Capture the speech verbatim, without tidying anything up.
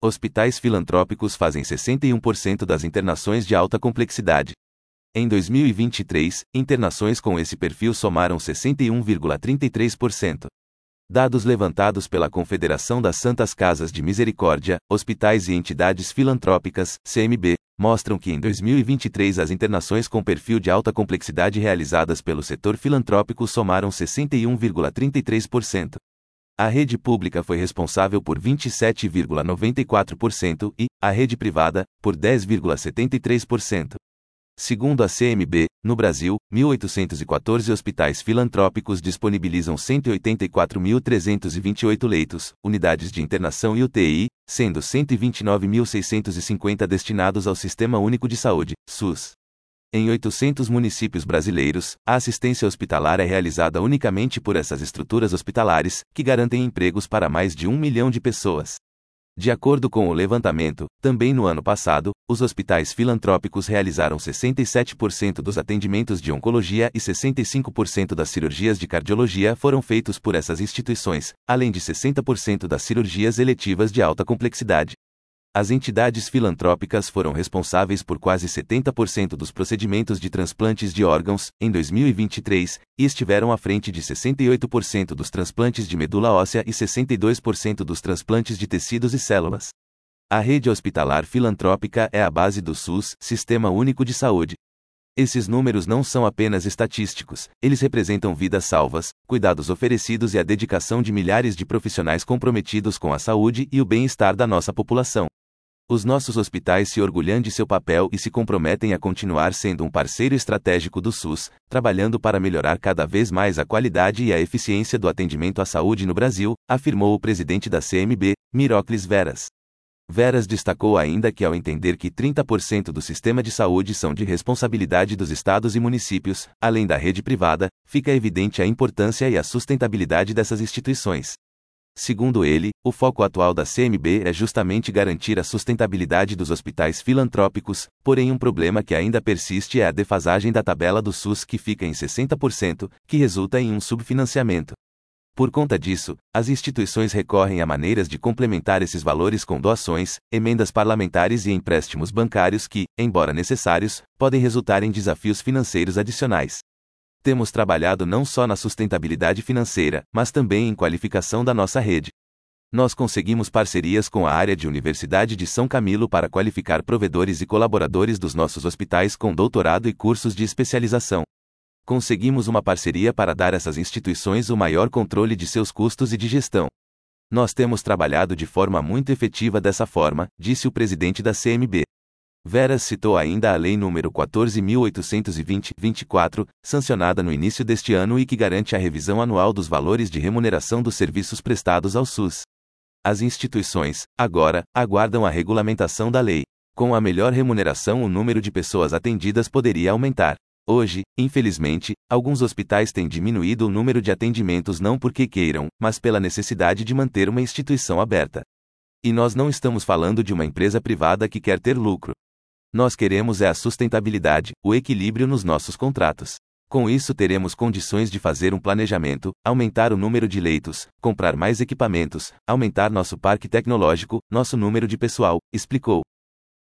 Hospitais filantrópicos fazem sessenta e um por cento das internações de alta complexidade. Em dois mil e vinte e três, internações com esse perfil somaram sessenta e um vírgula trinta e três por cento. Dados levantados pela Confederação das Santas Casas de Misericórdia, Hospitais e Entidades Filantrópicas, C M B, mostram que em dois mil e vinte e três as internações com perfil de alta complexidade realizadas pelo setor filantrópico somaram sessenta e um vírgula trinta e três por cento. A rede pública foi responsável por vinte e sete vírgula noventa e quatro por cento e, a rede privada, por dez vírgula setenta e três por cento. Segundo a C M B, no Brasil, mil oitocentos e quatorze hospitais filantrópicos disponibilizam cento e oitenta e quatro mil trezentos e vinte e oito leitos, unidades de internação e U T I, sendo cento e vinte e nove mil seiscentos e cinquenta destinados ao Sistema Único de Saúde, SUS. Em oitocentos municípios brasileiros, a assistência hospitalar é realizada unicamente por essas estruturas hospitalares, que garantem empregos para mais de um milhão de pessoas. De acordo com o levantamento, também no ano passado, os hospitais filantrópicos realizaram sessenta e sete por cento dos atendimentos de oncologia e sessenta e cinco por cento das cirurgias de cardiologia foram feitos por essas instituições, além de sessenta por cento das cirurgias eletivas de alta complexidade. As entidades filantrópicas foram responsáveis por quase setenta por cento dos procedimentos de transplantes de órgãos, em dois mil e vinte e três, e estiveram à frente de sessenta e oito por cento dos transplantes de medula óssea e sessenta e dois por cento dos transplantes de tecidos e células. A rede hospitalar filantrópica é a base do SUS, Sistema Único de Saúde. Esses números não são apenas estatísticos, eles representam vidas salvas, cuidados oferecidos e a dedicação de milhares de profissionais comprometidos com a saúde e o bem-estar da nossa população. Os nossos hospitais se orgulham de seu papel e se comprometem a continuar sendo um parceiro estratégico do SUS, trabalhando para melhorar cada vez mais a qualidade e a eficiência do atendimento à saúde no Brasil, afirmou o presidente da C M B, Mirocles Veras. Veras destacou ainda que, ao entender que trinta por cento do sistema de saúde são de responsabilidade dos estados e municípios, além da rede privada, fica evidente a importância e a sustentabilidade dessas instituições. Segundo ele, o foco atual da C M B é justamente garantir a sustentabilidade dos hospitais filantrópicos, porém um problema que ainda persiste é a defasagem da tabela do SUS que fica em sessenta por cento, que resulta em um subfinanciamento. Por conta disso, as instituições recorrem a maneiras de complementar esses valores com doações, emendas parlamentares e empréstimos bancários que, embora necessários, podem resultar em desafios financeiros adicionais. Temos trabalhado não só na sustentabilidade financeira, mas também em qualificação da nossa rede. Nós conseguimos parcerias com a área de Universidade de São Camilo para qualificar provedores e colaboradores dos nossos hospitais com doutorado e cursos de especialização. Conseguimos uma parceria para dar a essas instituições o maior controle de seus custos e de gestão. Nós temos trabalhado de forma muito efetiva dessa forma, disse o presidente da C M B. Veras citou ainda a Lei número quatorze mil oitocentos e vinte barra vinte e quatro, sancionada no início deste ano e que garante a revisão anual dos valores de remuneração dos serviços prestados ao SUS. As instituições, agora, aguardam a regulamentação da lei. Com a melhor remuneração, o número de pessoas atendidas poderia aumentar. Hoje, infelizmente, alguns hospitais têm diminuído o número de atendimentos não porque queiram, mas pela necessidade de manter uma instituição aberta. E nós não estamos falando de uma empresa privada que quer ter lucro. Nós queremos é a sustentabilidade, o equilíbrio nos nossos contratos. Com isso teremos condições de fazer um planejamento, aumentar o número de leitos, comprar mais equipamentos, aumentar nosso parque tecnológico, nosso número de pessoal, explicou.